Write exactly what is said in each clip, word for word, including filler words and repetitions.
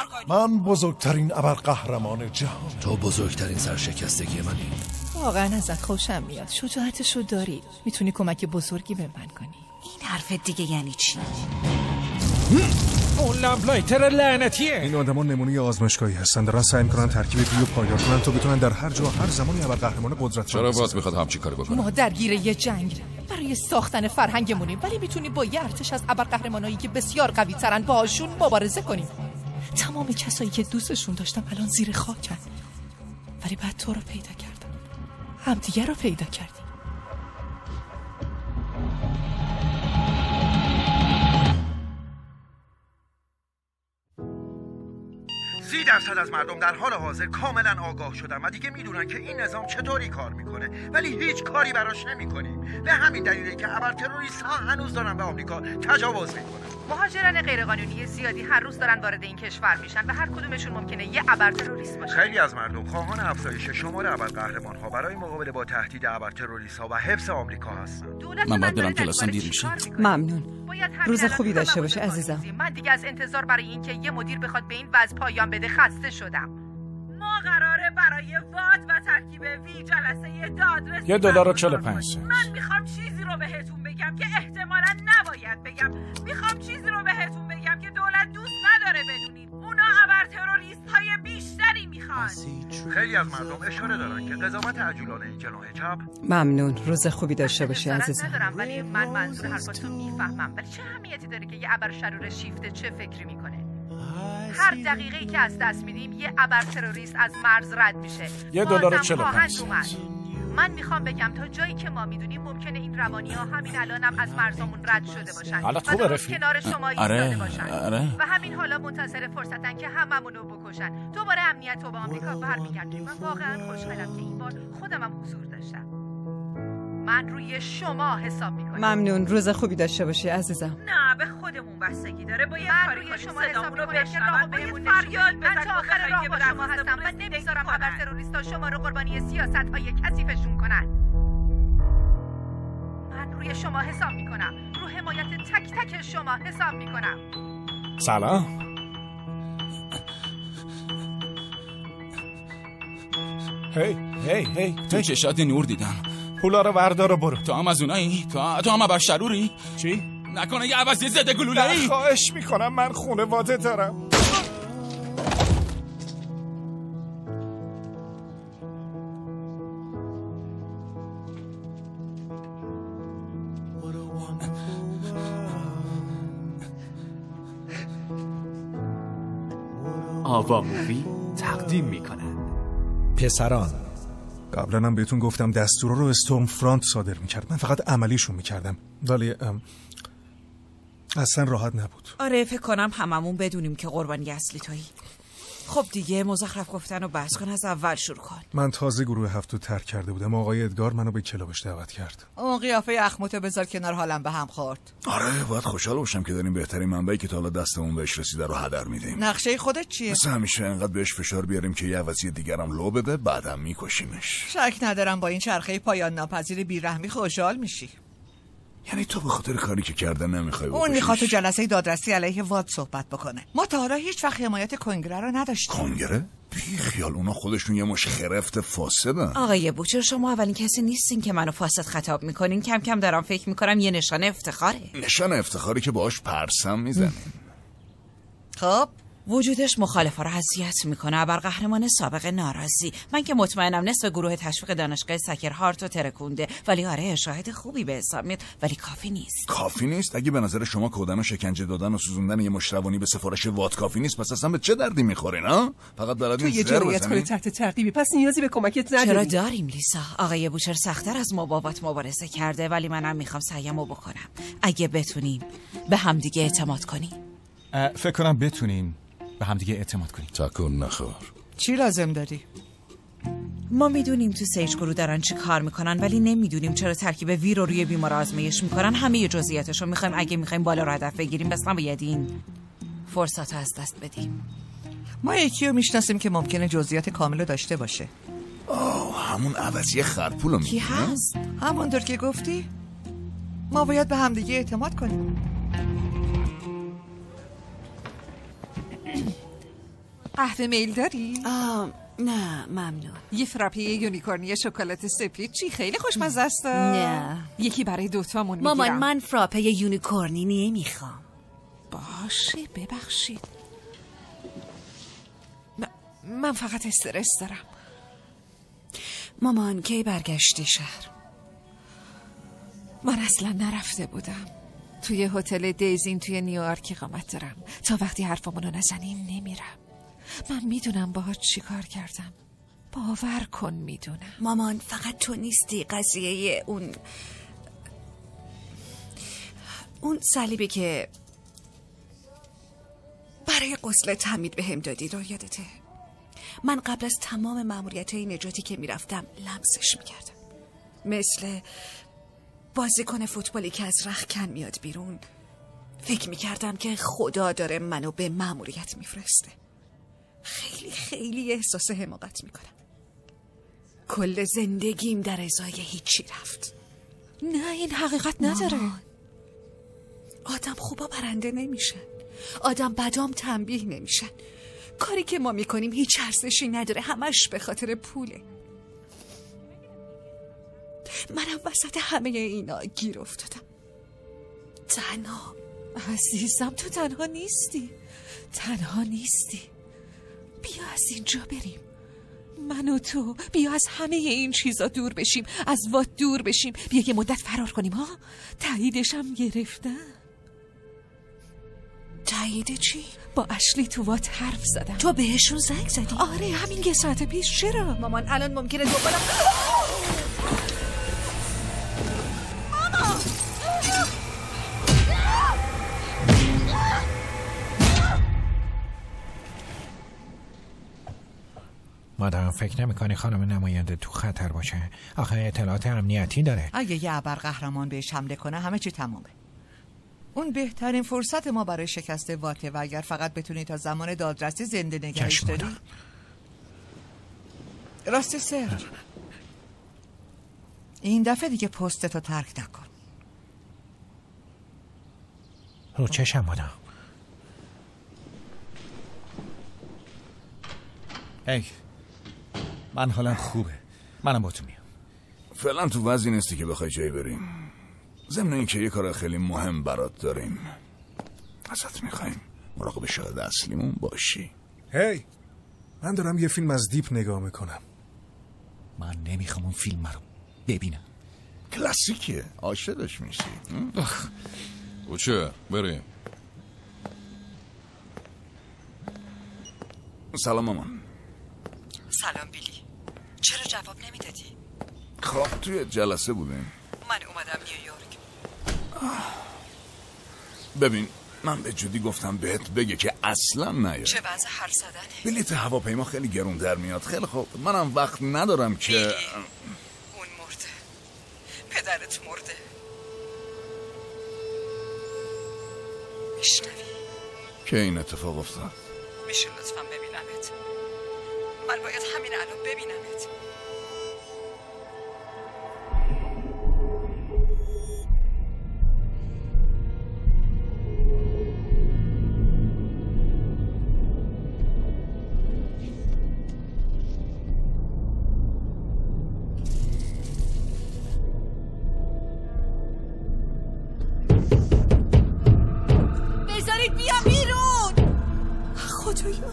کنی. من بزرگترین ابرقهرمان جهان. تو بزرگترین سرشکستگی منی. واقعا ازت خوشم میاد. شجاعتشو داری. میتونی کمک بزرگی به من کنی. این حرف دیگه یعنی چی؟ اون لامپلایتر لعنتیه. این آدما نمونه آزمایشگاهی هستن، دارن سعی میکنن ترکیب دیو پایدار کنن تا بتونن در هر جا هر زمانی ابرقهرمان قدرت. چرا باز میخواد همچین کاری بکنه؟ ما درگیر یه جنگ برای ساختن فرهنگمونیم، ولی میتونیم با یه ارتش از ابرقهرمانایی که بسیار قوی ترن باهاشون مبارزه کنیم. تمام کسایی که دوستشون داشتم الان زیر خاکن، ولی بعد تو رو پیدا کردم، همدیگه رو پیدا کردیم. سی درصد از مردم در حال حاضر کاملا آگاه شدن و دیگه میدونن که این نظام چطوری کار میکنه، ولی هیچ کاری براش نمیکنیم. به همین دلیله که ابر تروریست ها هنوز دارن به آمریکا تجاوز میکنن. مهاجران غیرقانونی زیادی هر روز دارن وارد این کشور میشن و هر کدومشون ممکنه یه ابر تروریست باشه. خیلی از مردم خواهان افزایش شمار ابرقهرمان ها برای مقابله با تهدید ابر تروریست ها و حفظ آمریکا هستن. من باید برم کلاسم دیر میشه. ممنون. روز خوبی داشته باشه عزیزم. من دیگه از انتظار برای اینکه یه مدیر بخواد به این وضع پایان بده خسته شدم. ما قراره برای وات و ترکیب وی جلسه دادرسی یه دلار و چهل و پنج سنت. من میخوام چیزی رو بهتون بگم که احتمالاً نباید بگم. میخوام چیزی رو بهتون بگم که دولت دوست نداره بدونید. اونا ابر تروریست های بیشتری میخوان. خیلی از مردم اشاره دارن که قضاوت عجولانه جناح چپ. ممنون. روز خوبی داشته باشه عزیزم. ندارم، ولی من منظور حرفاتون میفهمم. ولی چه اهمیتی داره که یه ابر شرور شیفته چه فکری میکنه؟ هر دقیقه‌ای که از دست میدیم یه ابر تروریست از مرز رد میشه. یه دلار و چهل و پنج سنت. من میخوام بگم تا جایی که ما میدونیم ممکنه این روانی ها همین الانم هم از مرزامون رد شده باشن حالت و خوبه درست رفیق. کنار شما آره، ایستاده باشن آره. و همین حالا منتظر فرصتن که هممونو بکشن. دوباره امنیت رو به آمریکا برمیگردیم و واقعا خوشحالم که این بار خودم هم حضور داشتم. من روی شما حساب میکنم. ممنون. روز خوبی داشته باشی عزیزم. نه به خودمون بستگی داره. باید کاری کنیم شما صدامون رو بشنون. باید فریاد بزنیم. من تا آخر راه با شما هستم. من نمیذارم ابر تروریستا شما رو قربانی سیاست‌های کثیفشون کنن. من روی شما حساب میکنم. رو حمایت تک تک شما حساب میکنم. سلام. هی هی هی تو چشات نور دیدم. پولا رو وردار و برو. تو هم از اونایی؟ تو تو هم ابر شروری؟ چی؟ نکنه یه عوضی زده گلوله‌ای؟ خواهش میکنم، من خانواده دارم. آوا مووی تقدیم میکنن. پسران، قبلا هم بهتون گفتم دستورا رو استورم فرانت صادر میکرد، من فقط عملیشون میکردم، ولی اصلا راحت نبود. آره فکر کنم هممون بدونیم که قربانی اصلی تویی. خب دیگه مزخرف گفتن و بس کن، از اول شروع کن. من تازه گروه هفتو ترک کرده بودم، آقای ادگار منو به کلابش دعوت کرد. اون قیافه اخموتو بذار کنار، حالم به هم خورد. آره باید خوشحال باشم که داریم بهترین منبعی که تا حالا دستمون بهش رسیده رو هدر میدیم. نقشه خودت چیه؟ مثل همیشه انقدر بهش فشار بیاریم که یه عوضی دیگرم لو بده، بعدم میکشیمش. شک ندارم با این چرخه پایان ناپذیر بیرحمی خوشحال میشی. یعنی تو به خاطر کاری که کرده نمیخوای بکشیش؟ اون میخواد تو جلسه دادرسی علیه وات صحبت بکنه. ما تا حالا هیچ وقت حمایت کنگره رو نداشتیم. کنگره؟ بی خیال، اونا خودشون یه مش خرفت فاسدن. آقای بوچر شما اولین کسی نیستین که منو فاسد خطاب میکنین. کم کم دارم فکر میکنم یه نشانه افتخاره. نشانه افتخاری که باهاش پرسم میزنیم. خب وجودش مخالفا رو اذیت میکنه. ابرقهرمان سابق ناراضی. من که مطمئنم نصف گروه تشویق دانشگاه سکر هارت رو ترکونده، ولی آره شاهد خوبی به حساب میاد، ولی کافی نیست. کافی نیست؟ اگه به نظر شما کودن و شکنجه دادن و سوزوندن یه مشروانی به سفارش وات کافی نیست، پس اصلا به چه دردی میخورین ها؟ فقط بلدین تو یه جرأت کنی تحت تعقیبی، پس نیازی به کمکت نداری. چرا داریم لیسا؟ آقای بوچر سخت‌تر از ما با وات مبارزه کرده، ولی منم میخوام سعیمو بکنم. اگه بتونیم به همدیگه اعتماد کنیم. فکر کنم بتونیم به همدیگه اعتماد کنیم. تکون نخور. چی لازم داری؟ ما میدونیم تو سیج گروه دارن چی کار میکنن، ولی نمیدونیم چرا ترکیب وی رو روی بیمار آزمایش میکنن. همه جزئیاتشو میخوایم. اگه میخوایم بالا رو هدف بگیریم، بس نباید این فرصت رو از دست بدیم. ما یکی رو میشناسیم که ممکنه جزئیات کامل رو داشته باشه. آه همون عوضی خرپولو کی هست؟ همونطور که گفتی ما باید به همدیگه اعتماد کنیم. قهوه میل داری؟ آه نه ممنون. یه فراپی یونیکورنی شکلات سفید چی خیلی خوشمزه است. نه یکی برای دوتامون میگیرم. مامان من فراپه یونیکورنی نمیخوام. باشه ببخشید. م- من فقط استرس دارم. مامان کی برگشتی شهر؟ من اصلا نرفته بودم. توی هتل دیزین توی نیویورک اقامت دارم. تا وقتی حرفمونو نزنیم نمیرم. من میدونم باهات چی کار کردم. باور کن میدونم. مامان فقط تو نیستی. قضیه اون اون صلیبی که برای غسل حمید به هم دادی رو یادته؟ من قبل از تمام مأموریت‌های نجاتی که میرفتم لمسش میکردم، مثل بازیکن فوتبالی که از رختکن میاد بیرون. فکر میکردم که خدا داره منو به مأموریت میفرسته. خیلی خیلی احساس حماقت میکنم. کل زندگیم در ازای هیچی رفت. نه این حقیقت نداره. مامان. آدم خوبا برنده نمیشن، آدم بدام تنبیه نمیشن. کاری که ما میکنیم هیچ ارزشی نداره، همش به خاطر پوله. منم وسط همه اینا گیر افتادم. تنها. عزیزم تو تنها نیستی. تنها نیستی. بیا از اینجا بریم. من و تو بیا از همه این چیزا دور بشیم. از وات دور بشیم. بیا یه مدت فرار کنیم ها. تاییدش هم گرفتم. تایید چی؟ با اشلی تو وات حرف زدم. تو بهشون زنگ زدی؟ آره همین یه ساعت پیش. چرا؟ مامان الان ممکنه دوباره مادام فکر نمی‌کنی خانم نماینده تو خطر باشه؟ آخه اطلاعات امنیتی داره. اگه یه ابرقهرمان بهش حمله کنه همه چی تمامه. اون بهترین فرصت ما برای شکست واته و اگر فقط بتونی تا زمان دادرسی زنده نگهش داری. راستی سر این دفعه دیگه پستتو ترک نکن. رو چشم مادام. هی من حالم خوبه. منم با تو میام. فعلا تو وضعی نیستی که بخوای جایی بریم. ضمن اینکه یه کار خیلی مهم برات داریم. ازت میخوایم مراقب شاهد اصلیمون باشی. هی من دارم یه فیلم از دیپ نگاه میکنم. من نمیخوام اون فیلم رو ببینم. کلاسیکیه. عاشقش میشی. اوچه بریم. سلام مامان. سلام بیلی. چرا جواب نمیدادی؟ خب توی جلسه بودیم. من اومدم نیویورک. ببین من به جودی گفتم بهت بگه که اصلا نیاد. چه وضع هر زدنه؟ بلیت هواپیما خیلی گرون در میاد. خیلی خوب منم وقت ندارم که بیلی. اون مرده. پدرت مرده. میشنوی؟ که این اتفاق افتاد. میشه لطفا ببینمت؟ من باید همین الان ببینمت. بذارید بیا بیرون. خدایا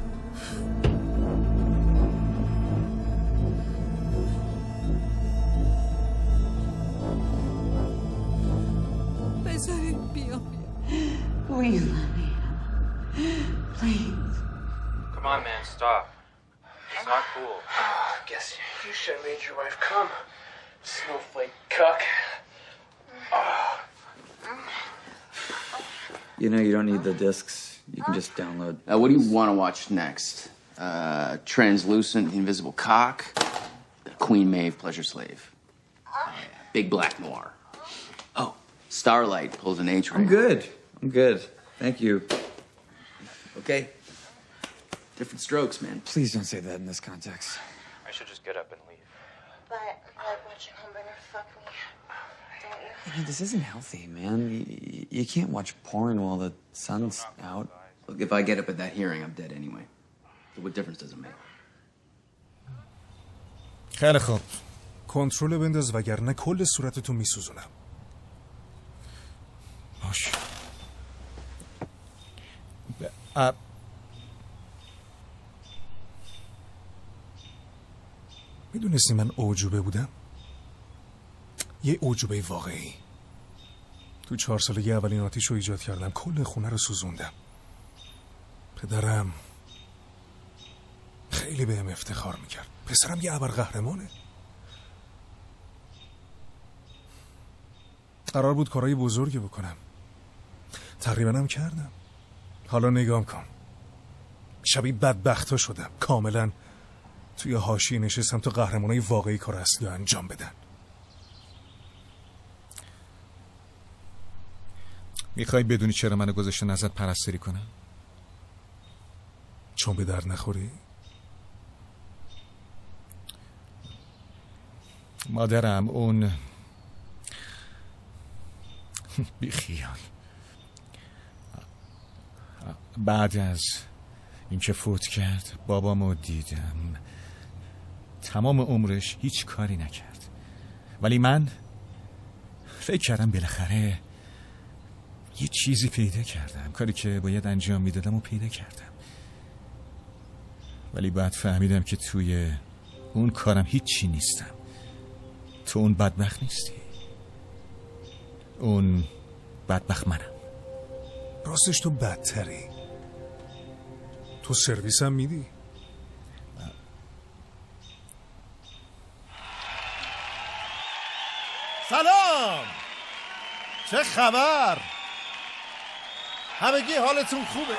بذارید بیا. Please let me. Please. Come on, man, stop. It's not cool. I guess you should have made your wife come. Snowflake cuck. You know, you don't need the discs. You can just download. Uh, what do you want to watch next? Uh, Translucent, The Invisible Cock, Queen Maeve, Pleasure Slave, uh, Big Black Noir. Oh, Starlight pulls an H-ray. I'm good. I'm good. Thank you. Okay. Different strokes, man. Please don't say that in this context. I should just get up and leave. But I like watching Homebrewer fuck me. Don't you? Hey, this isn't healthy, man. You, you can't watch porn while the sun's out. Look, if I get up at that hearing, I'm dead anyway. What difference does it make? خیلی خوب. کنترل بنداز وگرنه کل صورتتو میسوزونم. باش. ب... میدونستی من اعجوبه بودم؟ یه اعجوبه واقعی. تو چهار سالگی اولین آتیش رو ایجاد کردم، کل خونه رو سوزوندم. پدرم خیلی بهم افتخار میکرد. پسرم یه ابرقهرمانه. قرار بود کارهای بزرگی بکنم، تقریبا هم کردم. حالا نگام کن، شبیه بدبختا شدم. کاملا توی حاشیه نشستم تا قهرمانای واقعی کار اصلی رو انجام بدن. میخوای بدونی چرا منو گذاشتن ازت پرستاری کنم؟ چون به درد نخوری؟ مادرم اون بی خیال بعد از اینکه فوت کرد بابامو دیدم. تمام عمرش هیچ کاری نکرد، ولی من فکر کردم بالاخره یه چیزی پیدا کردم. کاری که باید انجام میدادم و پیدا کردم، ولی بعد فهمیدم که توی اون کارم هیچی نیستم. تو اون بدبخت نیستی، اون بدبخت منم. راستش تو بدتری. تو سرویس هم میدی؟ سلام، چه خبر؟ همگی حالتون خوبه؟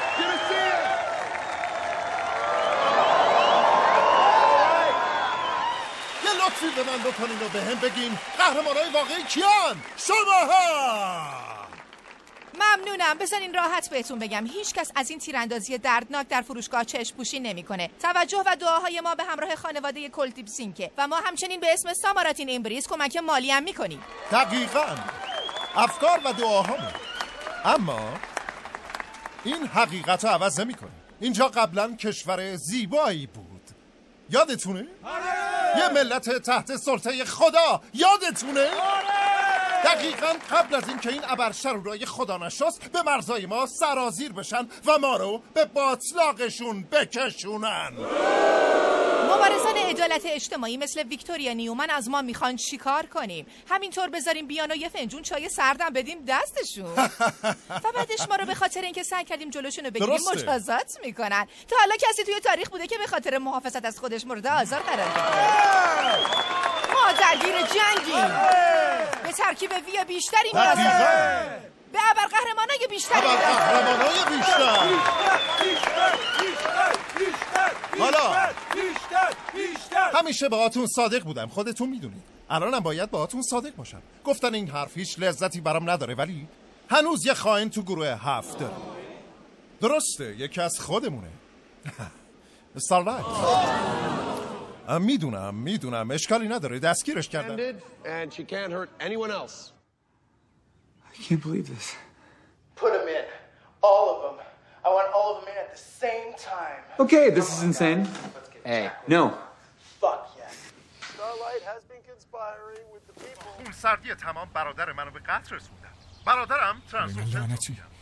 یه لطفی به من بکنین و به هم بگین قهرمانای واقعی کیان؟ شماها! ممنونم. بذارین راحت بهتون بگم هیچ کس از این تیراندازی دردناک در فروشگاه چشم پوشی نمیکنه. توجه و دعاهای ما به همراه خانواده کلتیپ سینکه و ما همچنین به اسم ساماراتین امبریز کمک مالی هم میکنیم. دقیقاً افکار و دعاهامون. اما این حقیقت رو عوض نمی‌کنه. اینجا قبلا کشور زیبایی بود، یادتونه؟ آره! یه ملت تحت سلطه خدا، یادتونه؟ آره! دقیقاً قبل از اینکه این ابرشرورای خدا نشست به مرزای ما سرازیر بشن و ما رو به باطلاقشون بکشونن. مبارزان عدالت اجتماعی مثل ویکتوریا نیومن از ما میخوان چیکار کنیم؟ همینطور بذاریم بیان و یه فنجون چای سردم بدیم دستشون و بعدش ما رو به خاطر اینکه سعی کردیم جلوشون رو بگیریم مجازات میکنن. تا حالا کسی توی تاریخ بوده که به خاطر محافظت از خودش مورد آزار قرار بگیره؟ ما درگیر جنگیم. به ترکیب وی بیشتری نیاز داریم. به ابرقهرمانای بیشتری ابرقهرمانای بیشتر. حالا همیشه باهاتون صادق بودم، خودتون میدونید. الانم باید باهاتون صادق باشم. گفتن این حرف هیچ لذتی برام نداره، ولی هنوز یه خائن تو گروه هفت داره. درسته، یکی از خودمونه. استارلایت. میدونم میدونم اشکالی نداره، دستگیرش کردم. And she can't hurt anyone else. I can't believe this. Put them in. All of them. I want all of them in at the same time. Okay, this is insane. Hey, no. Fuck yes. Starlight has been conspiring with the people. اون سردی تمام برادر منو به قتل رسوندن. برادرم ترانسفورمر.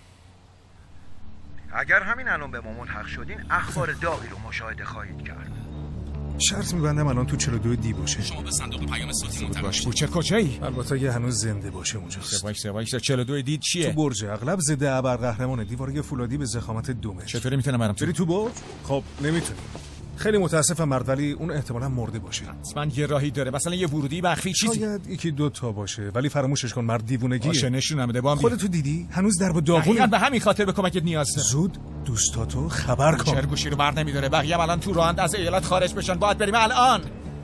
اگر همین الان به ما ملحق شدین اخبار داغی رو مشاهده خواهید کرد. شرط میبندم الان تو چهل و دو دی باشه. شما به صندوق پیام صوتی منتقل بوچه کجایی؟ البته اگه هنوز زنده باشه اونجاست. وایس وایس چهل و دو دی چیه؟ تو برج اغلب ضد ابرقهرمانه، دیواره فولادی به ضخامت دومه. چطوری میتونم برم تو؟ بری تو برج؟ خب نمیتونی. خیلی متاسفم مرد، ولی اون احتمالاً مرده باشه. حتما یه راهی داره، مثلا یه ورودی مخفی چیزی. شاید یکی دو تا باشه، ولی فراموشش کن، مرد دیوونگیه. باشه نشونم بده. بام خودت دیدی؟ هنوز در با داغونه. به همین خاطر به کمکت نیاز دارم. زود دوستاتو خبر کن. چرا گوشی رو بر نمیداره؟ بقیه الان تو راهند از ایالت خارج بشن، باید بریم الان.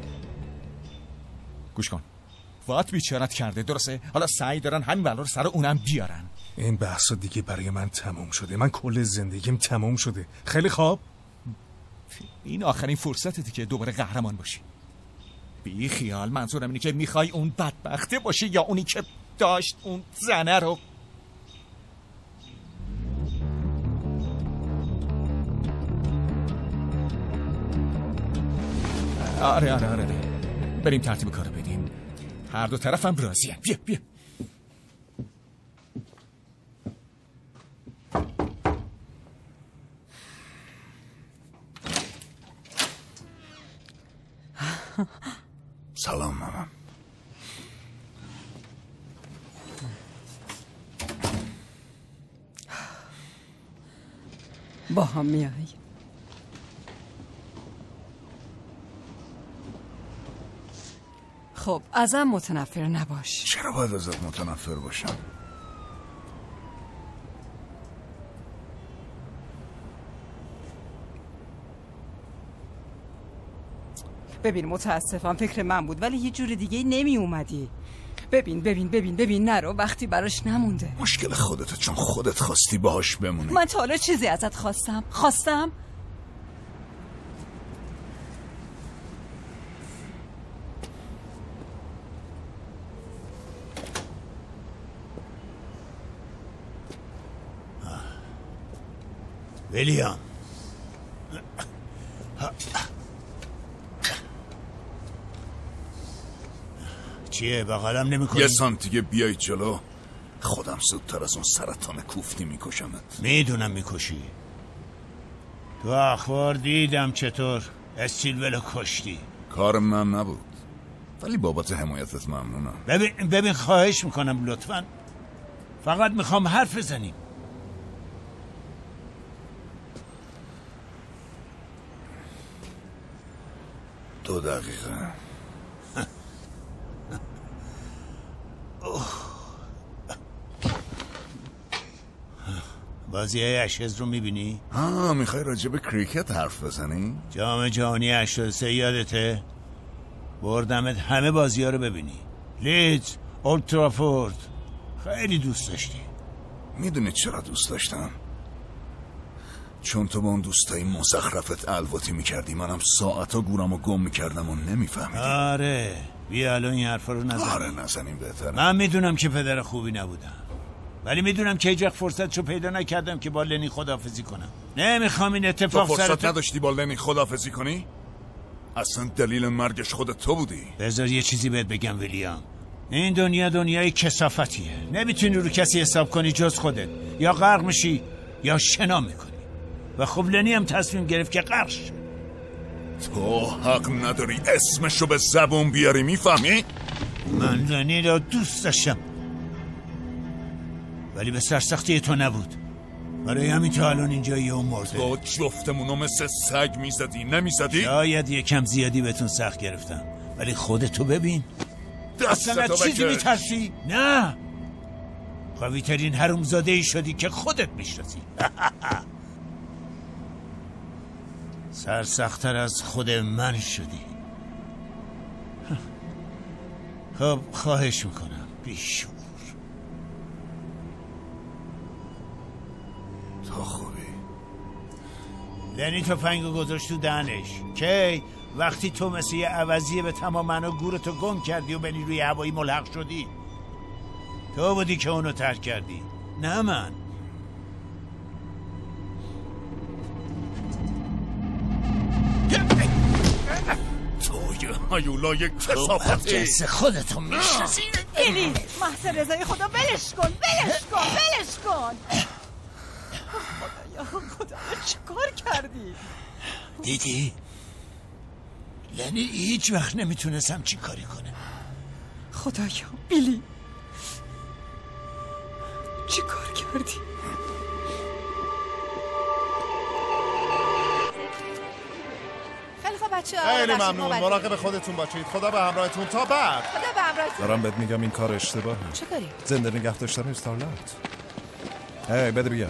گوش کن. وات بیچارت کرده، درسته؟ حالا سعی دارن همین بلا رو سر اونم بیارن. این بحثا دیگه برای من تموم شده. من کل زندگیم تموم شده. خیلی خوب. این آخرین فرصتتی که دوباره قهرمان باشی. بی خیال، منظورم اینه که میخوای اون بدبخته باشی یا اونی که داشت اون زنه رو. آره آره آره بریم ترتیب کارو بدیم. هر دو طرفم راضی‌ام. بیا بیا. سلام مامان. با هم میای. خب ازم متنفر نباش. چرا باید ازت متنفر باشم؟ ببین متاسفم فکر من بود ولی یه جور دیگه نمی اومدی. ببین ببین ببین ببین نرو وقتی براش نمونده. مشکل خودته چون خودت خواستی باهاش بمونی. من تا حالا چیزی ازت خواستم؟ خواستم؟ ویلیام چیه بغلم نمی کنی؟ یه سانتیگه بیای جلو خودم زودتر از اون سرطان کوفتی میکشمت. میدونم میکشی. تو اخبار دیدم چطور استیلولو کشتی. کار من نبود ولی بابت حمایتت ممنونم. ببین ببین خواهش میکنم لطفا فقط میخوام حرف بزنیم. دو دقیقه. بازی های اشز رو میبینی؟ آه میخوای راجع به کریکت حرف بزنی؟ جام جهانی هشتاد و سه یادته؟ بردمت همه بازی ها رو ببینی. لیدز، اولد ترافورد. خیلی دوست داشتی. میدونی چرا دوست داشتم؟ چون تو با اون دوستایی مزخرفت الواتی میکردی منم ساعتا گورم و گم میکردم و نمیفهمیدی. آره بیا الان این حرفا رو نزنیم. آره نزنیم بهتره. من میدونم که پدر خوبی نبودم ولی میدونم که هیچ وقت فرصتشو پیدا نکردم که با لنی خداحافظی کنم. نمیخوام این اتفاق تو فرصت سرت... نداشتی با لنی خداحافظی کنی؟ اصلا دلیل مرگش خودت تو بودی. بذار یه چیزی بهت بگم ویلیام. این دنیا دنیای کثافتیه. نمیتونی رو کسی حساب کنی جز خودت. یا غرق میشی یا شنا میکنی. و خب لنی هم تصمیم گرفت که غرق شه. تو حق نداری اسمشو به زبون بیاری میفهمی؟ من لنی را دوست داشتم ولی به سرسختی تو نبود. برای همین تو الان اینجایی و مرده. تو جفتمونو مثل سگ میزدی نمیزدی؟ شاید یکم زیادی بهتون سخت گرفتم ولی خودتو ببین. اصلا از چیزی میترسی؟ نه قوی ترین حرومزاده ای شدی که خودت میشناسی. سرسخت‌تر از خود من شدی. خب خواهش میکنم بیشور. تو خوبی. لنی تفنگو گذاشت تو دهنش. کی؟ وقتی تو مثل یه عوضیه به تمام معنا گورتو گم کردی و به نیروی هوایی ملحق شدی. تو بودی که اونو ترک کردی نه من. تو یه هیولای کثافتی. جنس خودتو میشناسی. الی محض رضای خدا ولش کن ولش کن ولش کن. خدایا خدایا چه کار کردی؟ دیدی؟ لنی هیچ وقت نمیتونستم چی کاری کنه. خدایا بیلی چی کار کردی؟ خیلی خوب بچه ها خیلی ممنون. مراقب خودتون باشید. خدا به همراهتون. تا بعد. خدا به همراهتون. دارم بهت میگم این کار اشتباهه. چه کاری؟ زنده نگه داشتن استارلایت. هی بده بیا.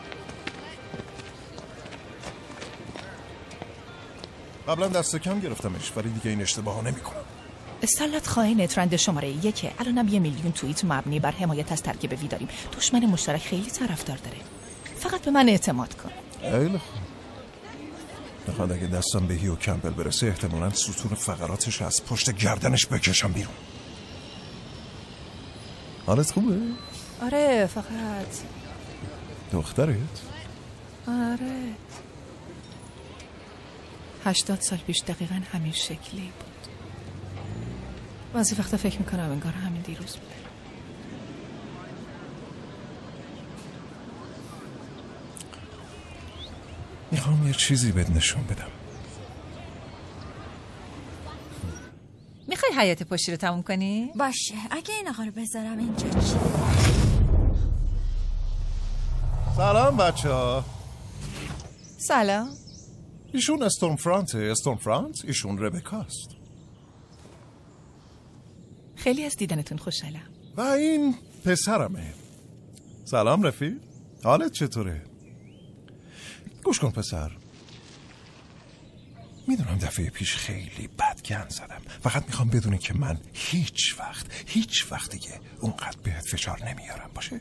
قبلا دست کم گرفتمش ولی دیگه این اشتباه ها نمی کنم. استارلایت خائن ترند شماره یکه. الانم یه میلیون توییت مبنی بر حمایت از ترکیب وی داریم. دشمن مشترک خیلی طرفدار داره. فقط به من اعتماد کن. خیلی خوب. نخواد اگه دستم به هیو کمپل برسه احتمالاً ستون فقراتش از پشت گردنش بکشم بیرون. حالت خوبه؟ آره فقط دخترت؟ آره هشتاد سال پیش دقیقاً همین شکلی بود. بعضی وقتا فکر میکنم انگار همین دیروز بود. میخوام یه چیزی بهت نشون بدم. میخوای حیات پشتی رو تموم کنی؟ باشه. اگه این آقا رو بذارم اینجا چی؟ سلام بچه ها. سلام. ایشون استورم فرانته. استورم فرانت ایشون ربکاست. خیلی از دیدنتون خوشحالم. و این پسرمه. سلام رفیق، حالت چطوره؟ گوش کن پسر، میدونم دفعه پیش خیلی بد گند زدم، فقط میخوام بدونی که من هیچ وقت هیچ وقت دیگه اونقدر بهت فشار نمیارم، باشه؟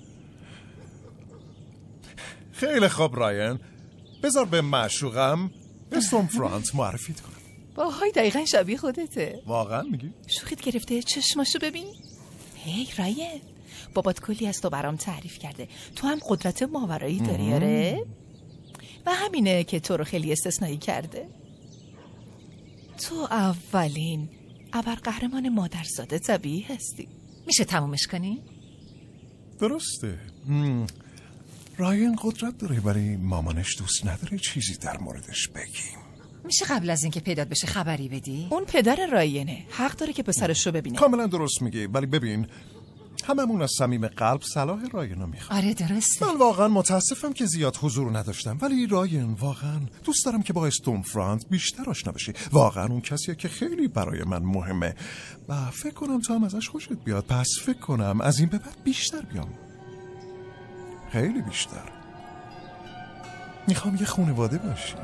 خیلی خوب راین، بذار به معشوقم استورم فرانت معرفیت کنم. باهای دقیقا شبیه خودته. واقعا میگی؟ شوخیت گرفته، چشماشو ببین. هی راین، بابات کلی از تو برام تعریف کرده، تو هم قدرت ماورایی داری آره؟ و همینه که تو رو خیلی استثنایی کرده. تو اولین ابرقهرمان مادرزاده طبیعی هستی. میشه تمومش کنی؟ درسته. مم. راین قدرت داره ولی مامانش دوست نداره چیزی در موردش بگیم. میشه قبل از اینکه پیدات بشه خبری بدی؟ اون پدر راینه، حق داره که پسرش رو ببینه. کاملا درست میگه، ولی ببین هممون از صمیم قلب صلاح راین رو میخوام. آره درسته. من واقعا متاسفم که زیاد حضور نداشتم، ولی راین واقعا دوست دارم که با استورم فرانت بیشتر آشنا بشی. واقعا اون کسیه که خیلی برای من مهمه و فکر کنم تو هم ازش خوشت بیاد. پس فکر کنم از این به بعد بیشتر بیام، خیلی بیشتر. میخوام یه خانواده باشی.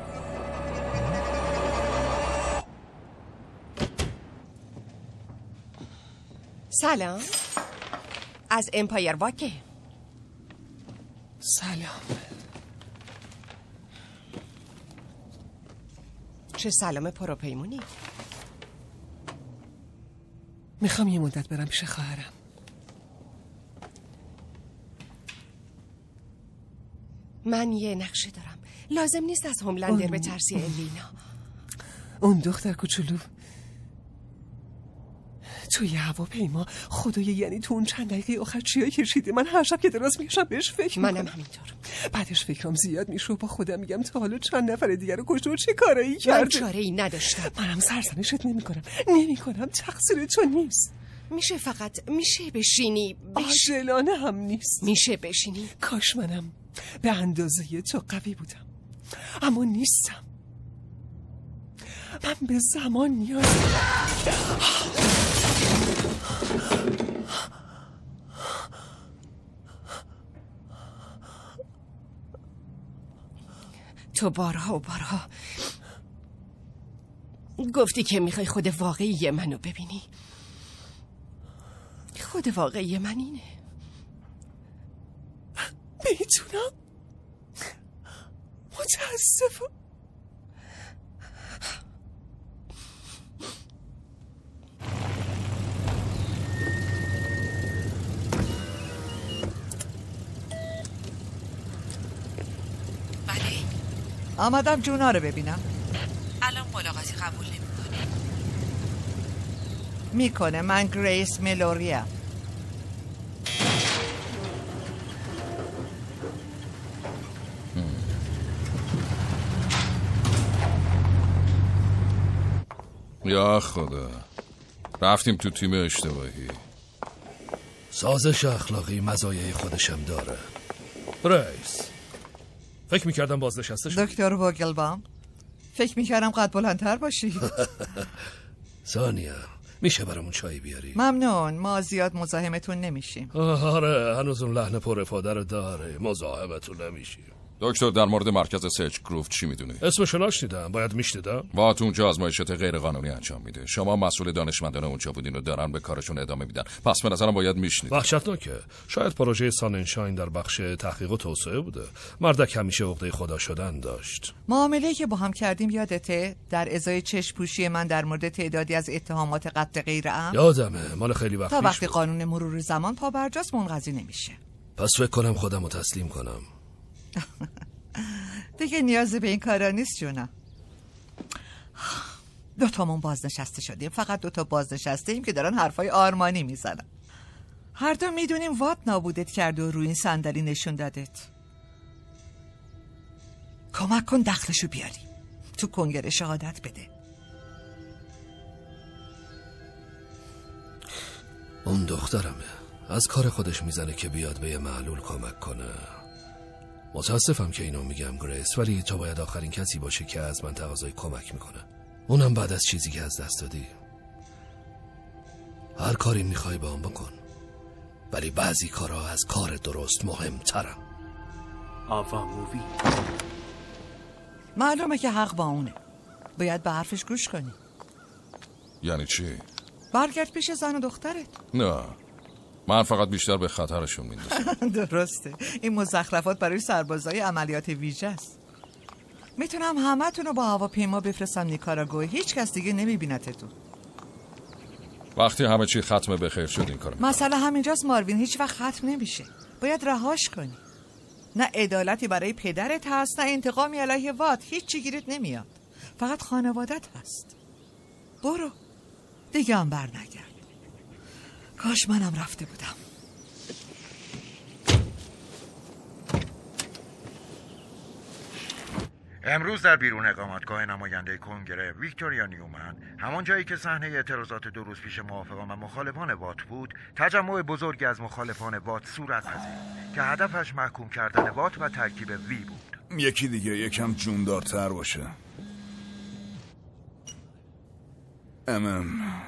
سلام، از امپایر واکه. سلام. چه سلام پروپیمونی. میخوام یه مدت برم پیش خواهرم. من یه نقشه دارم، لازم نیست از هوملندر به ترسی الینا. اون دختر کوچولو توی هواپیما، خدای یعنی تو اون چند دقیقه آخر چیا کشیده؟ من هر شب که دراز میشم بهش فکر میکنم. منم همینطور. بعدش فکرم زیاد میشه و با خودم میگم تا حالا چند نفر دیگر رو کشته و چه کارایی کرده. من چاره ای نداشتم. منم سرزنشت نمیکنم نمیکنم تقصیر تو نیست. میشه فقط میشه بشینی بش... عاجلانه هم نیست. میشه بشینی. کاش منم به اندازه تو قوی بودم، اما نیستم. من به زمان نیاز تو بارها و بارها گفتی که میخوای خود واقعی منو ببینی. خود واقعی من اینه. میتونم؟ متاسفم. آمدم جونا رو ببینم. الان ملاقاتی قبول نمی‌کنه. میکنه. من گریس ملوریم. یا خدا، رفتیم تو تیم اشتباهی. سازش اخلاقی مزایای خودشم داره. رئیس، فکر میکردم بازنشسته شدی. دکتر وگلبام، فکر میکردم قد بلندتر باشی. ثانیه، میشه برامون چای بیاری؟ ممنون، ما زیاد مزاحمتون نمیشیم. آره، هنوز اون لحن پر افاده رو داره. مزاحمتون نمیشیم. دکتر در مورد مرکز سرچ گروف چی میدونی؟ اسمشو نشنیدم، باید میشنیدم. وات اونجا آزمایشات غیر قانونی انجام میده. شما مسئول دانشمندان اونجا بودین و دارن به کارشون ادامه میدن. پس به نظرم باید میشنید. وحشتناکه. شاید پروژه ساننشاین در بخش تحقیق و توسعه بوده. مردک همیشه عقده خدا شدن داشت. معامله‌ای که با هم کردیم یادته؟ در ازای چشم پوشی من در مورد تعدادی از اتهامات قتل غیر عمد؟ یادمه، مال خیلی وقت تا پیش وقتی بود. قانون مرور زمان پا برجاست منقضی نمیشه. پس فکر کنم خودمو تسلیم کنم. دیگه نیازی به این کارا نیست جونا. دوتامون بازنشسته شدیم. فقط دوتا بازنشسته ایم که دارن حرفای آرمانی میزنن. هر دو میدونیم وات نابودت کرد و روی این صندلی نشون دادت. کمک کن دخلشو بیاری، تو کنگره شهادت بده. اون دخترمه، از کار خودش میزنه که بیاد به یه معلول کمک کنه. متاسفم که اینو میگم گریس، ولی تو باید آخرین کسی باشی که از من تقاضای کمک میکنه، اونم بعد از چیزی که از دست دادی. هر کاری میخوای با هم بکن، ولی بعضی کارها از کار درست مهمترن. آوا مووی. معلومه که حق با اونه، باید به حرفش گوش کنی. یعنی چی؟ برگرد پیش زن و دخترت. نه، من فقط بیشتر به خطرشون میندازم. درسته، این مزخرفات برای سربازای عملیات ویژه است. میتونم همه تونو با هواپیما بفرستم نیکاراگوئه، هیچ کس دیگه نمیبینتتون. وقتی همه چی ختمه بخیر شد این کارو. مسئله همینجاست ماروین، هیچ وقت ختم نمیشه. باید رهاش کنی. نه عدالتی برای پدرت هست، نه انتقامی علیه وات، هیچ چی گیرت نمیاد. فقط خانوادت هست. برو دیگه هم بر نگرد. کاش منم رفته بودم. امروز در بیرون اقامتگاه نماینده کنگره ویکتوریا نیومن، همان جایی که صحنه اعتراضات دو روز پیش موافقان و مخالفان وات بود، تجمع بزرگی از مخالفان وات صورت پذیرید که هدفش محکوم کردن وات و ترکیب وی بود. یکی دیگه یکم جوندارتر باشه. امم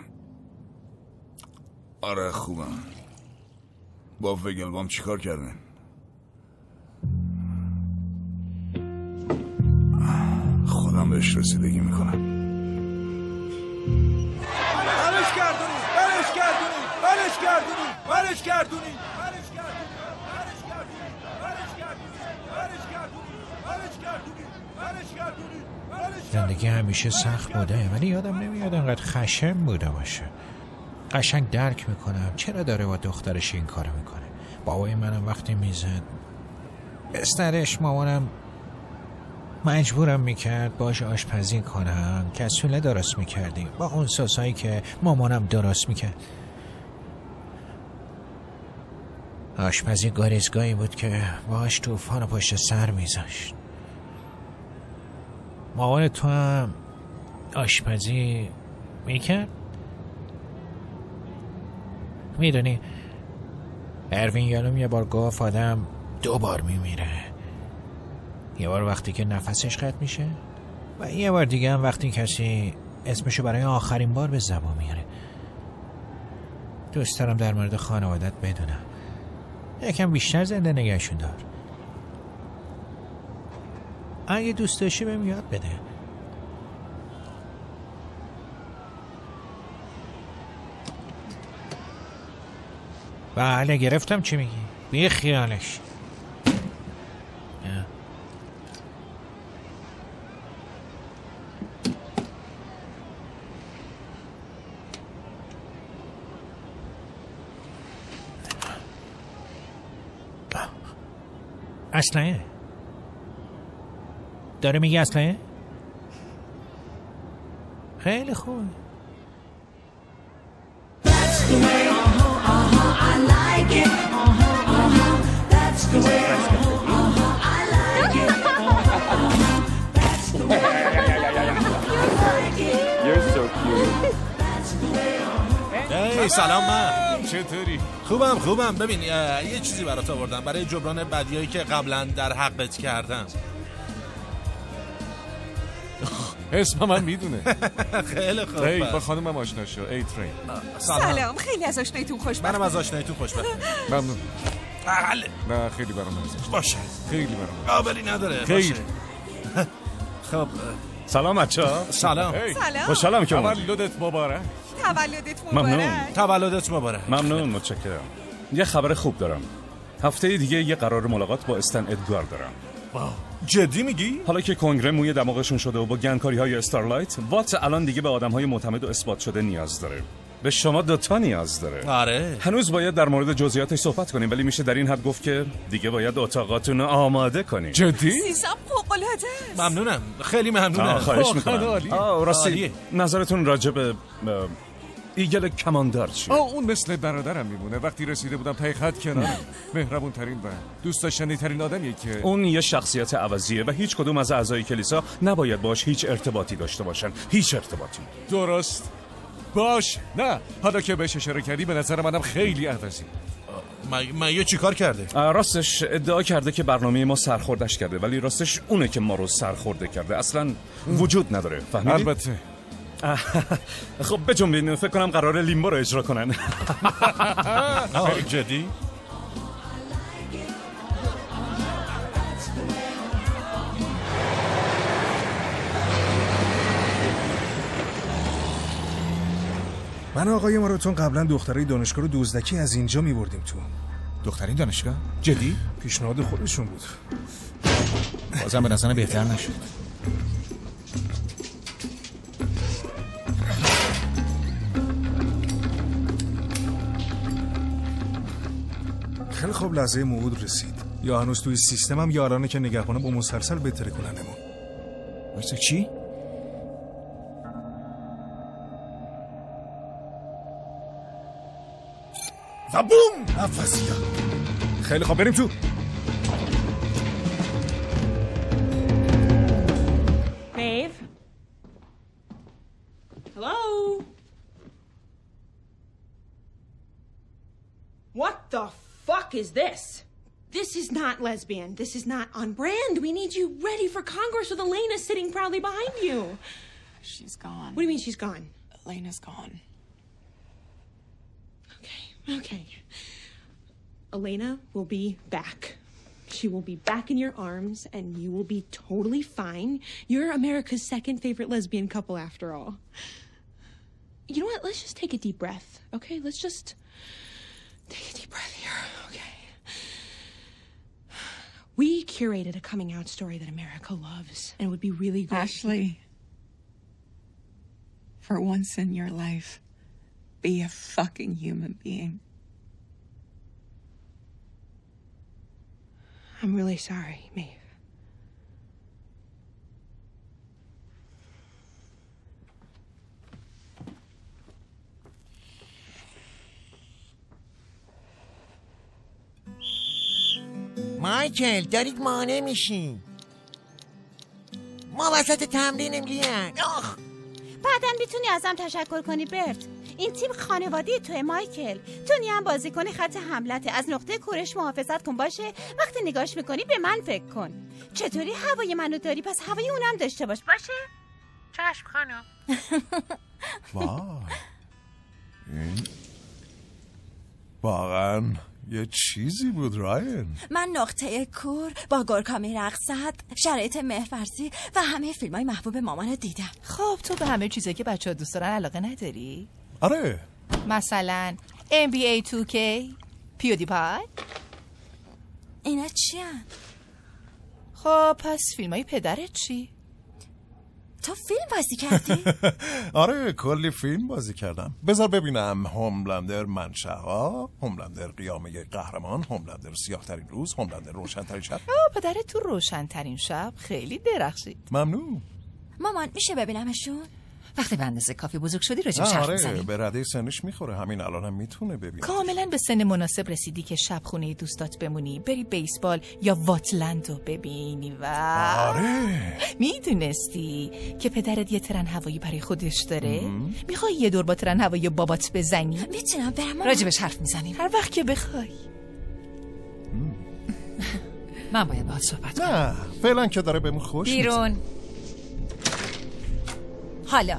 آره خوبم. با وگلبام چیکار کردن؟ خودم بهش رسیدگی میکنم. برش گردونی برش گردونی برش گردونی برش گردونی برش گردونی برش گردونی برش گردونی برش گردونی برش گردونی. زندگی همیشه سخت بوده، ولی یادم نمیاد انقدر خشن بوده باشه. قشنگ درک میکنم چرا داره با دخترش این کارو میکنه. بابای منم وقتی میزد بسترش، مامانم مجبورم میکرد باش آشپزی کنم. کسوله درست میکردیم با اون سسایی که مامانم درست میکرد. آشپزی گاریزگاهی بود که باش طوفان پشت سر میذاشت. مامان تو هم آشپزی میکرد؟ میدونی اروین یالوم یه بار گفت آدم دو بار میمیره. یه بار وقتی که نفسش قطع میشه و یه بار دیگه هم وقتی کسی اسمشو برای آخرین بار به زبان میاره. دوست دارم در مورد خانوادت بدونم، یکم بیشتر زنده نگهشون دار. اگه دوست داشتی بهم یاد بده. بله گرفتم. چی میگی؟ بی خیالش. اسلحه داره میگه اسلحه؟ خیلی خوب. هی سلام من. چطوری؟ خوبم خوبم. ببین یه چیزی برات آوردم برای جبران بدیایی که قبلا در حقت کردم. اسم من میدونه. خیلی خوب. هی با خانمم آشنا شو. ای ترین. سلام. سلام. خیلی از آشنایتون خوشبختم. منم از آشنایتون خوشبختم. ممنون. بله. نه خیلی برام عزیز. باشه. خیلی برام. قابلی نداره. خیلی. خب سلام بچه‌ها. سلام. سلام. خوشحالم که تولدت مبارک. تولدت مبارک. ممنون. تولدت مبارک. ممنون، متشکرم. یه خبر خوب دارم. هفته دیگه یه قرار ملاقات با استن ادگار دارم. واو. جدی میگی؟ حالا که کنگره موی دماغشون شده و با گنکاری های استارلایت، وات الان دیگه به آدم های معتمد و اثبات شده نیاز داره. به شما دوتا نیاز داره. آره. هنوز باید در مورد جزئیاتش صحبت کنیم، ولی میشه در این حد گفت که دیگه باید اتاقاتون رو آماده کنیم. جدی؟ سیزم فوق‌العاده. ممنونم، خیلی ممنونم. آه خواهش میکنم. آه راستی نظرتون راجع به ایگل کماندار چی؟ آه اون مثل برادرم میمونه. وقتی رسیده بودم تای خط کنارم. مهربون ترین و دوست داشتنی ترین آدمیه که اون یه شخصیت عوضیه و هیچ کدوم از اعضای کلیسا نباید باش هیچ ارتباطی داشته باشن. هیچ ارتباطی. درست. باش. نه حالا که بهش اشاره کردی به نظر منم خیلی عوضی. مایو چی کار کرده؟ راستش ادعا کرده که برنامه ما سرخوردش کرده، ولی راستش اونه که ما رو سرخورده کرده. اصلا وجود نداره. فهمیدی؟ البته. خب بجنبین، فکر کنم قراره لیمبو رو اجرا کنن. جدی؟ من آقای ماراتون قبلا دخترای دانشگاه رو دزدکی از اینجا می‌بردیم تو. دخترین دانشگاه؟ جدی؟ پیشنهاد خودشون بود. بازم به نظر بهتر نشد. خیلی خوب لحظه موعود رسید. یا هنوز توی سیستمم یارانه که نگهبانا با مسلسل بهتره کننمون. واسه چی؟ و بوم! افسیا. خیلی خوب بریم تو. Maeve? Hello? What the fuck is this? This is not lesbian. This is not on brand. We need you ready for Congress with Elena sitting proudly behind you. She's gone. What do you mean she's gone? Elena's gone. Okay, okay. Elena will be back. She will be back in your arms and you will be totally fine. You're America's second favorite lesbian couple after all. You know what? Let's just take a deep breath, okay? Let's just take a deep breath here, okay? We curated a coming out story that America loves and it would be really great. Ashley, for once in your life, be a fucking human being. I'm really sorry, Maeve. مایکل دارید مانع میشین. ما وسط تمرینیم لیان. آخ بعداً میتونی ازم تشکر کنی برت. این تیم خانوادی توی مایکل. تو نیم بازی کنی خط حملته. از نقطه کورش محافظت کن باشه. وقتی نگاش میکنی به من فکر کن. چطوری هوای منو داری پس هوای اونم داشته باش باشه؟ چشم خانم. وای این واقعا یه چیزی بود راین. من نقطه کور با گورکامی رقصت، شرایط مهرورزی و همه فیلم های محبوب مامانو دیدم. خب تو به همه چیزایی که بچه ها دوست دارن علاقه نداری؟ آره. مثلا ام بی ای تو کی، پیودی پای. اینا چی هن؟ خب پس فیلم های پدرت چی؟ تو فیلم بازی کردی؟ آره کلی فیلم بازی کردم. بذار ببینم. هوملندر منشأها، هوملندر قیامه قهرمان، هوملندر سیاه ترین روز، هوملندر روشن ترین شب. پدرت تو روشن ترین شب خیلی درخشید. ممنون. مامان میشه ببینمشون؟ وقتی به اندازه کافی بزرگ شدی راجع حرف آره میزنیم. به رده سنش میخوره. همین الانم هم میتونه ببینه. کاملا به سن مناسب رسیدی که شب خونه دوستات بمونی، بری بیسبال یا واتلند رو ببینی و آره میدونستی که پدرت یه ترن هوایی برای خودش داره؟ میخوای یه دور با ترن هوایی بابات بزنی؟ میتونم برم؟ راجبش حرف میزنیم هر وقت که بخوای. من باید باهات صحبت کنم. نه فعلا که داره بهمون خوش بیرون میزن. حالا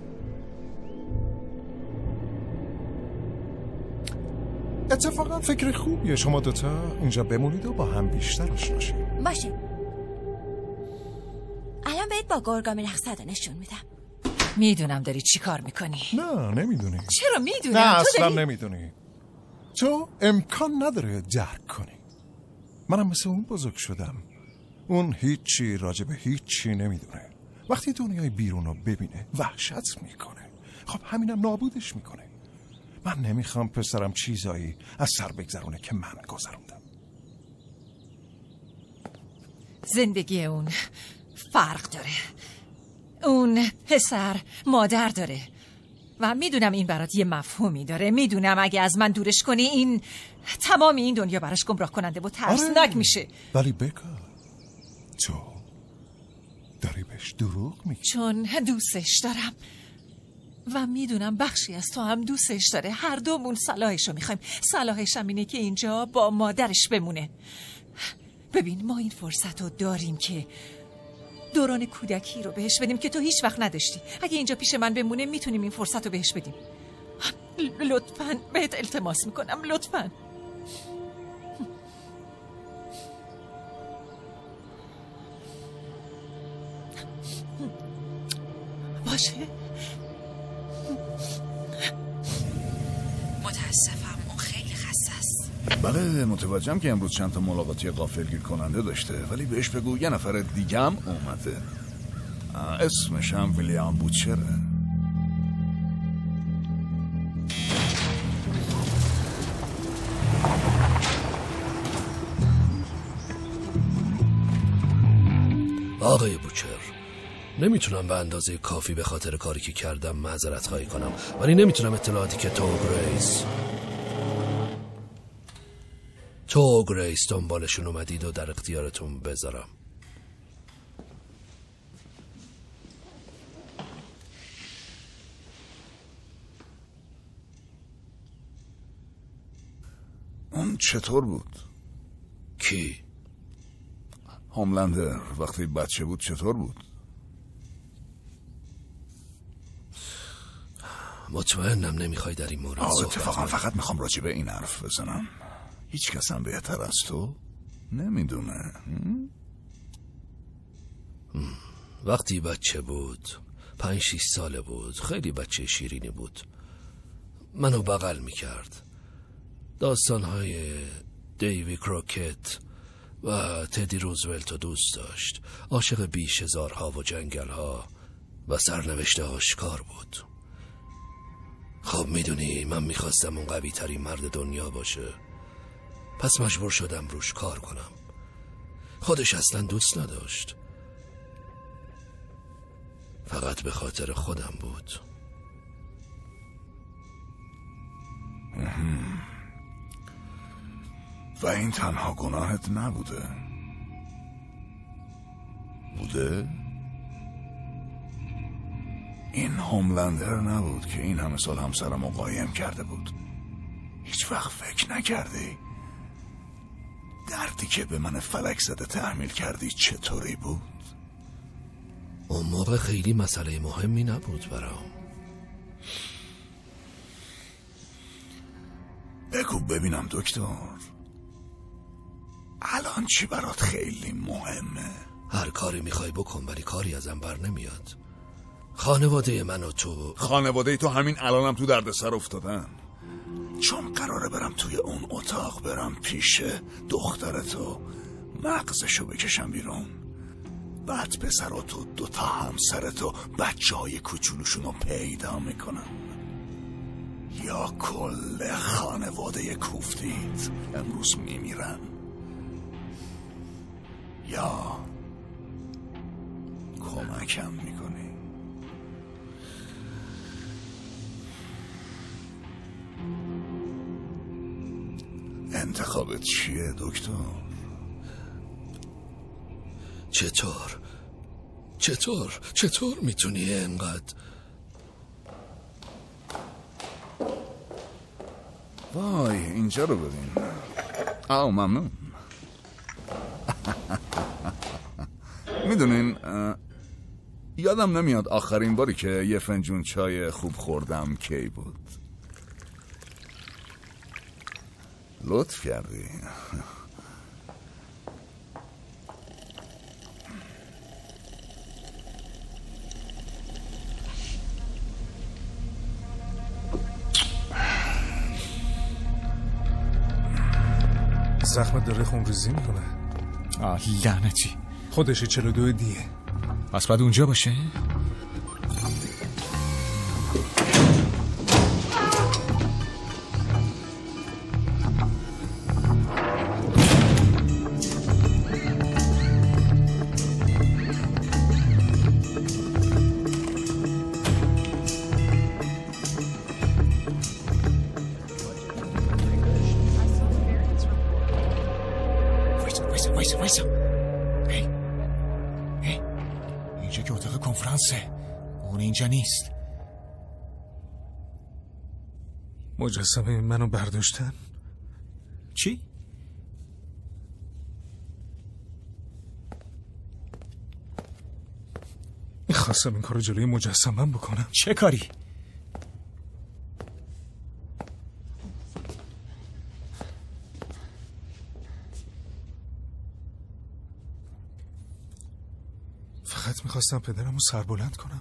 اتفاقا فکر خوبیه شما دوتا اینجا بمونید و با هم بیشتر آشنا شید. باشه. الان بهت با گورگامی رقصت نشون میدم. میدونم داری چی کار میکنی. نه نمیدونی. چرا میدونم؟ نه تو اصلا داری... نمیدونی. تو امکان نداره درک کنی. منم مثل اون بزرگ شدم. اون هیچی راجب هیچی نمیدونه. وقتی دنیای بیرون رو ببینه وحشت میکنه. خب همینم نابودش میکنه. من نمیخوام پسرم چیزایی از سر بگذرونه که من گذروندم. زندگی اون فرق داره. اون پسر مادر داره و میدونم این برات یه مفهومی داره. میدونم اگه از من دورش کنی این تمام این دنیا براش گمراه کننده و ترسناک آره. میشه. ولی بکا تو داری بهش دروغ میگی. چون دوستش دارم و میدونم بخشی از تو هم دوستش داره. هر دومون صلاحشو میخوایم. صلاحش هم اینه که اینجا با مادرش بمونه. ببین ما این فرصت رو داریم که دوران کودکی رو بهش بدیم که تو هیچ وقت نداشتی. اگه اینجا پیش من بمونه میتونیم این فرصت رو بهش بدیم. لطفاً بهت التماس میکنم، لطفاً. باشه. متاسفم اون خیلی خسته است. بله متوجهم که امروز چند تا ملاقاتی غافلگیر کننده داشته، ولی بهش بگو یه نفر دیگه هم اومده. اسمش هم ویلیام بوچره. آقای بوچر، نمیتونم به اندازه کافی به خاطر کاری که کردم معذرت خواهی کنم، ولی نمیتونم اطلاعاتی که تو گریس تو گریس دنبالشون اومدید و در اختیارتون بذارم. اون چطور بود؟ کی؟ هوملندر وقتی بچه بود چطور بود؟ مطمئنم نمیخوای در این مورد صحبت اتفاقا فقط میخوام راجع به این حرف بزنم. هیچ کس هم بهتر از تو نمیدونه. وقتی بچه بود پنج شیش ساله بود، خیلی بچه شیرینی بود، منو بغل میکرد. داستانهای دیوی کروکت و تدی روزولت رو دوست داشت. عاشق بیشزارها و جنگلها و سرنوشت آشکار بود. خب میدونی من میخواستم اون قوی ترین مرد دنیا باشه، پس مجبور شدم روش کار کنم. خودش اصلا دوست نداشت، فقط به خاطر خودم بود. و این تنها گناهت نبوده؟ بوده؟ این هوملندر نبود که این همه سال همسرم رو قایم کرده بود. هیچ وقت فکر نکردی دردی که به من فلک زده تحمیل کردی چطوری بود؟ اون موقع خیلی مسئله مهمی نبود برام. بگو ببینم دکتر، الان چی برات خیلی مهمه؟ هر کاری میخوای بکن ولی کاری ازم بر نمیاد. خانواده من و تو خانواده تو همین الانم تو دردسر افتادن، چون قراره برم توی اون اتاق برم پیش دخترتو مغزشو بکشم بیرون، بعد پسراتو دوتا همسرتو بچه های کوچولوشونو پیدا میکنم. یا کل خانواده کوفتید امروز میمیرن، یا کمکم میکنی. انتخابت چیه دکتر؟ چطور چطور چطور میتونی اینقدر؟ وای اینجا رو ببین. آو ممنون. میدونین یادم نمیاد آخرین باری که یه فنجون چای خوب خوردم کی بود. لطف کردی. زخمت داره خونریزی میکنه. آه لعنتی. خودشه چلو دو دیه. پس باید اونجا باشه؟ وایسا وایسا وایسا. هی هی اینجا که اتاق کنفرانسه، اون اینجا نیست. مجسمه منو برداشتن؟ چی؟ خواستم این کارو جلوی مجسمم بکنم. چه کاری؟ فقط میخواستم پدرمو سربلند کنم.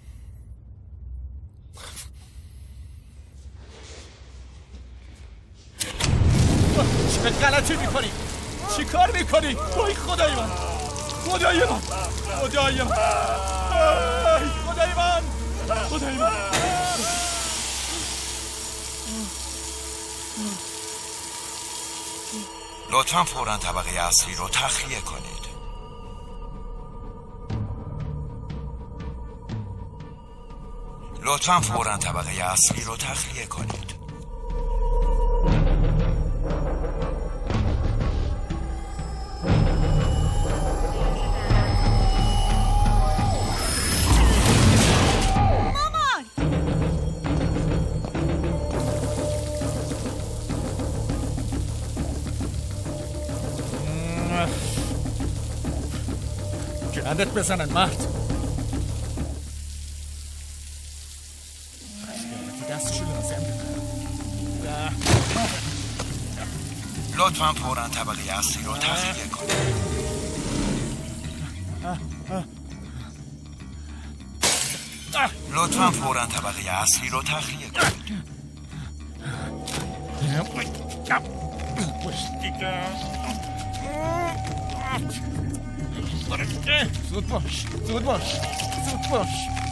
چه غلطی میکنی؟ چی کار میکنی؟ وای خدای من، خدای من، خدای من، خدای من، خدای من. لطفاً فوراً طبقه اصلی رو تخلیه کنید. لطفاً فوراً طبقه اصلی رو تخلیه کنید. گندت بزنن مرد. دستشو لازم دارم. لطفاً فوراً طبقه اصلی رو تخلیه کنید. لطفاً فوراً طبقه اصلی رو تخلیه کنید. زود باش، زود باش، زود باش.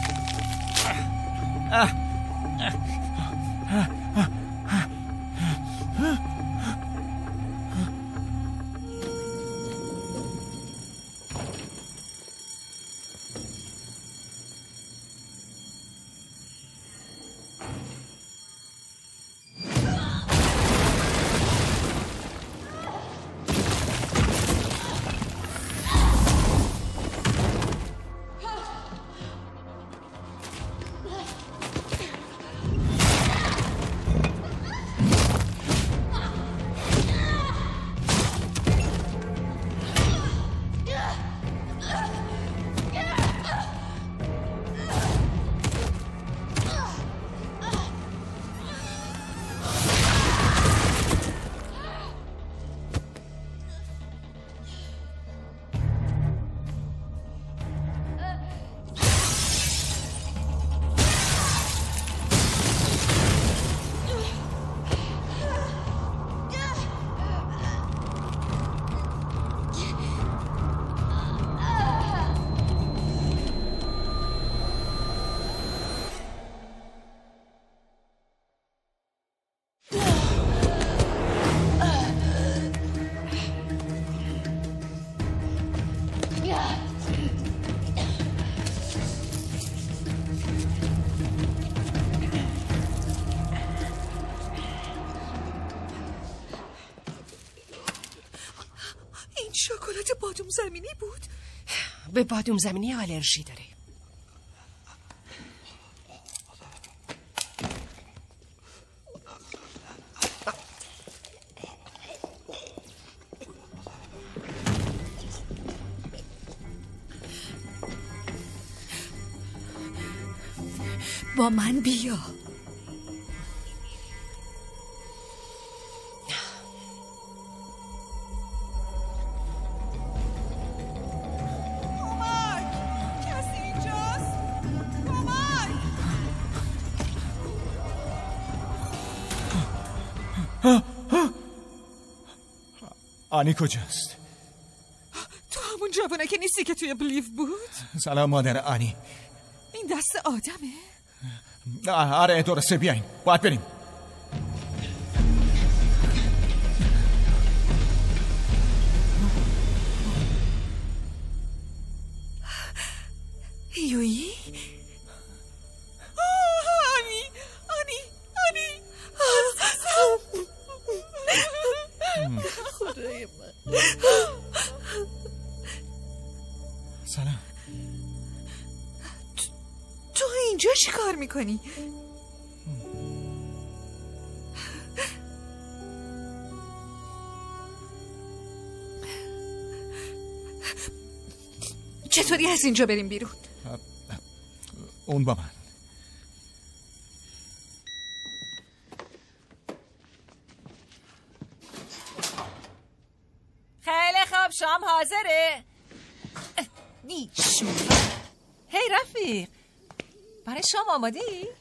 شکلات بادوم زمینی بود؟ به بادوم زمینی آلرژی داره. با من بیا. آنی کجاست؟ تو همون جوانه که نیستی که توی بلیف بود؟ سلام مادر آنی. این دست آدمه؟ آره درسته، بیاین باید بریم. یویی؟ آنی آنی آنی عزیزم. خدای من. کار میکنی؟ چطوری از اینجا بریم بیرون؟ اون با من. خیلی خوب، شام حاضره. بیشون. هی رفیق، برای شام آمادی؟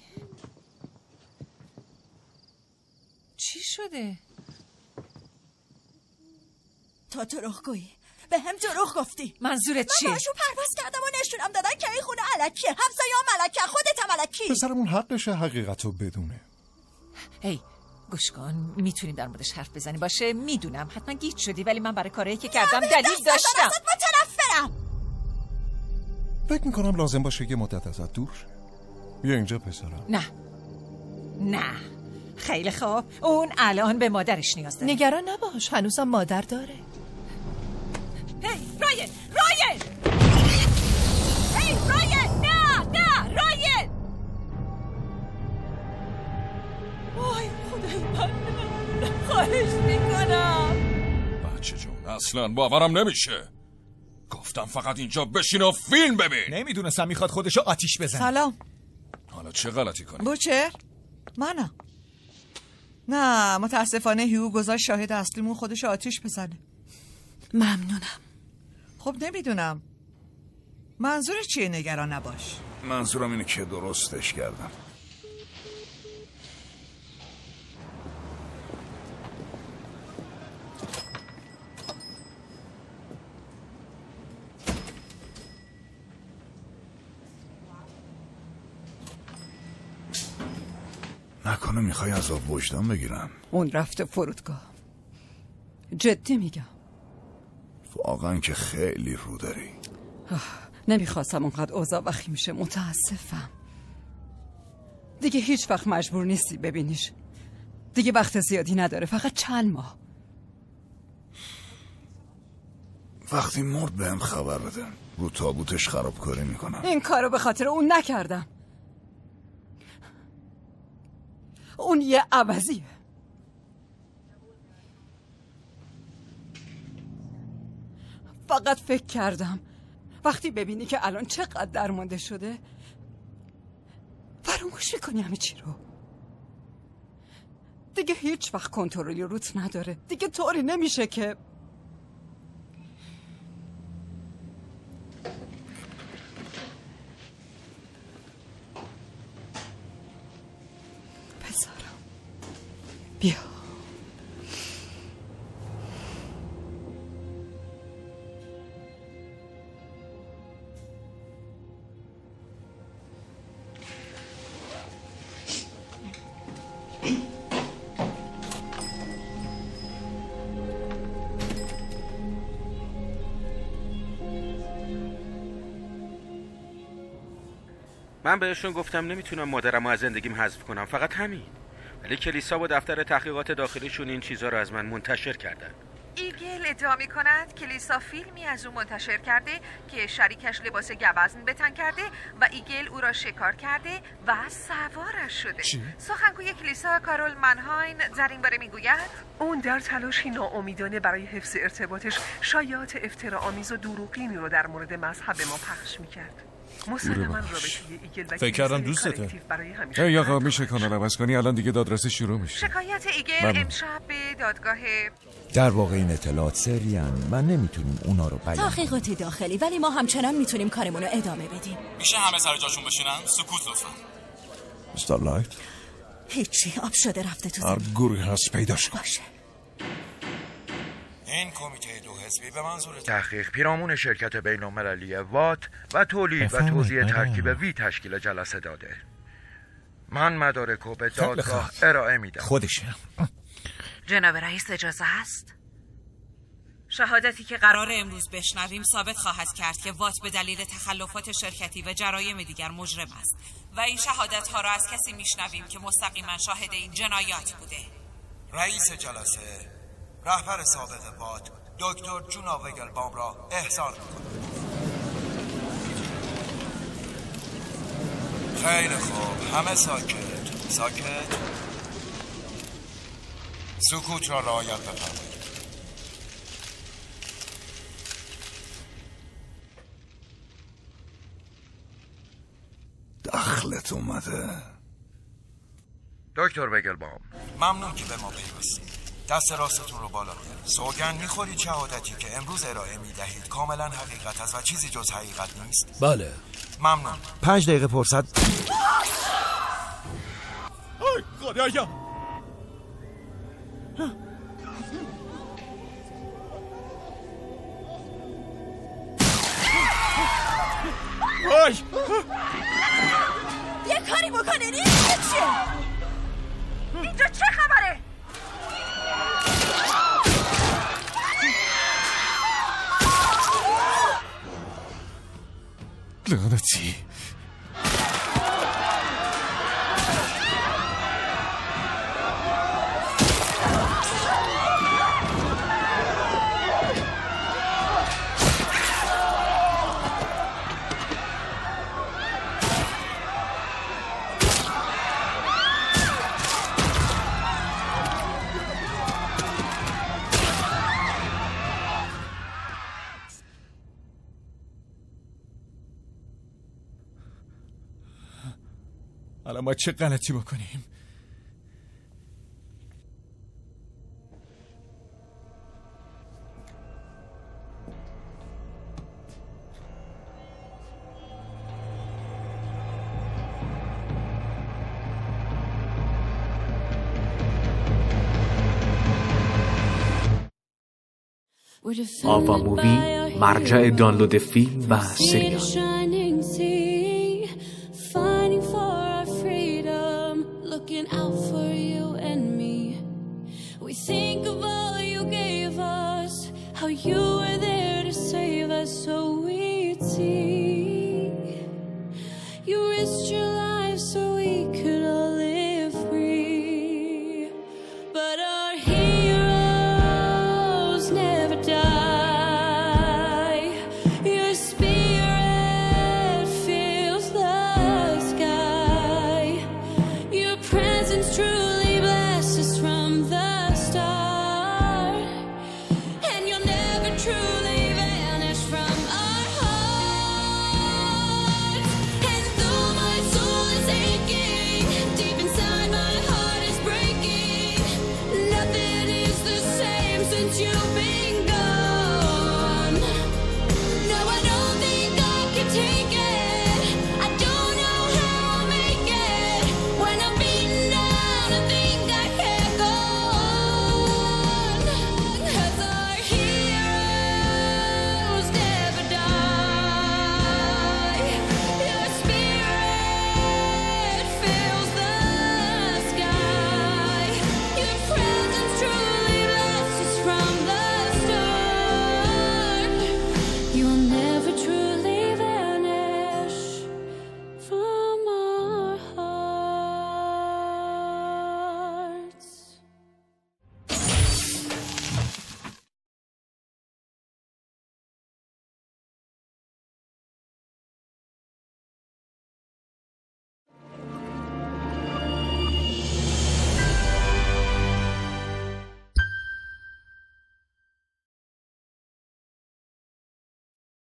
چی شده؟ تا دروغگویی، به هم دروغ گفتی. منظورت چیه؟ من باشون پرواز کردم و نشونم دادن که این خونه علکیه. همسایه هم علکیه، خودت هم علکی. پسرمون حقشه حقیقت رو بدونه. هی گوش کن، میتونیم در موردش حرف بزنی. باشه میدونم حتما گیج شدی، ولی من برای کارهایی که کردم دلیل داشتم. ازت متنفرم. فکر میکنم لازم باشه یه مدت ازت دور شه. بیا اینجا پسرم. نه نه خیلی خوب، اون الان به مادرش نیاز داره. نگران نباش، هنوزم مادر داره. هی رایل رایل هی رایل نه نه رایل. وای خدای من، خواهش میکنم. بچه جون اصلا باورم نمیشه. گفتم فقط اینجا بشین و فیلم ببین. نمیدونستم میخواد خودشو آتیش بزنه. سلام. حالا چه غلطی کنی؟ بوچر؟ منم. نه متاسفانه هیو گذاشت شاهد اصلیمون خودشو آتیش بزنه. ممنونم. خب نمیدونم منظور چیه؟ نگران نباش. منظورم اینه که درستش کردم. نکنه میخوای عذاب وجدان بگیرم؟ اون رفته فرودگاه. جدی میگم. واقعا که خیلی رو داری. نمیخواستم اونقدر اوضاع وخیم میشه، متاسفم. دیگه هیچ وقت مجبور نیستی ببینیش. دیگه وقت زیادی نداره، فقط چند ماه. وقتی مرد بهم خبر بده. رو تابوتش خرابکاری میکنم. این کارو به خاطر اون نکردم. اون یه عوضیه. فقط فکر کردم وقتی ببینی که الان چقدر درمانده شده فراموش میکنی همه چی رو. دیگه هیچ وقت کنترلی روت نداره. دیگه طوری نمیشه که پسرم بیا. من بهشون گفتم نمیتونم مادرمو از زندگیم حذف کنم، فقط همین. ولی کلیسا و دفتر تحقیقات داخلیشون این چیزا رو از من منتشر کردن. ایگل ادعا می کند کلیسا فیلمی از او منتشر کرده که شریکش لباس گوزن به تن کرده و ایگل او را شکار کرده و سوارش شده. چی؟ سخنگوی کلیسا کارول منهاین در این باره می گوید اون در تلاشی ناامیدانه برای حفظ ارتباطش شایعات افتراآمیز و دروغینی رو در مورد مذهب ما پخش می کرد. مسلماً رابطه ایگل و فکر کردم دوستته. ای آقا میشه کانال عوض کنی؟ الان دیگه دادرسی شروع میشه. شکایت ایگل ممنون. امشب به دادگاه. در واقع این اطلاعات سریان و نمیتونیم اونا رو بیان. تحقیقاتی داخلی، ولی ما همچنان میتونیم کارمون رو ادامه بدیم. میشه همه سر جاشون بشینن؟ سکوت لطفا. استارلایت هیچی، آب شده رفته تو هر زمین. گوری هست پیداش کن. باشه. این کمیته دو حزبی به منظور تحقیق پیرامون شرکت بین‌المللی وات و تولید و بفرمایید، توزیع بله. ترکیب وی تشکیل جلسه داده. من مدارکو به دادگاه ارائه میدم. خودشه. جناب رئیس اجازه هست؟ شهادتی که قرار امروز بشنویم ثابت خواهد کرد که وات به دلیل تخلفات شرکتی و جرایم دیگر مجرم است و این شهادت ها را از کسی میشنویم که مستقیما شاهد این جنایات بوده. رئیس جلسه رهبر سابق وات دکتر جونا وگلبام را احضار می‌کنم. خیلی خوب، همه ساکت. ساکت. سکوت را رعایت بفرمایید. دخلت اومده. دکتر وگلبام، ممنون که به ما پیوستید. دست راستتون رو بالا بیارید. سوگند میخورید شهادتی که امروز ارائه میدهید کاملا حقیقت است و چیزی جز حقیقت نیست؟ بله. ممنون. پنج دقیقه فرصت. آی خدایا. وای یه کاری بکنه نیست چیه؟ اینجا چه خبره؟ لعنتی. الان ما چه غلطی بکنیم؟ آوا مووی، مرجع دانلود فیلم و سریال.